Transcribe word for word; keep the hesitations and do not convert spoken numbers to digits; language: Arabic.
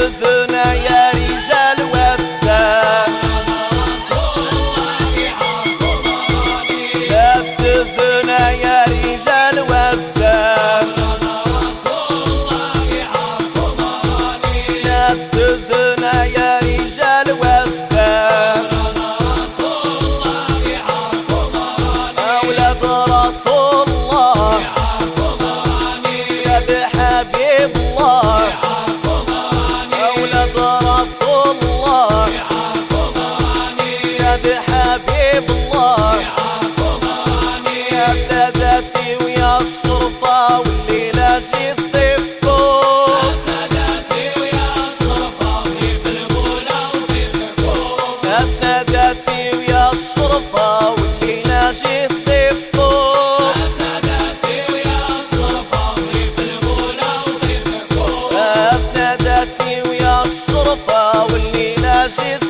نبتزنا يا رجال وفاء، نبتزنا يا رجال وفاء، نبتزنا يا رجال وفاء، أولاد رسول الله يا بحبيب الله، أولاد رسول الله يا بحبيب الله، يا سادتي ويا الشرطة والليلة جيت ضيفكم، يا سادتي ويا الشرطة وضيف القولة وضيفكم، يا سادتي ويا الشرطة والليلة جيت ضيفكم، يا سادتي ويا الشرطة وضيف القولة وضيفكم، يا سادتي ويا الشرطة والليلة جيت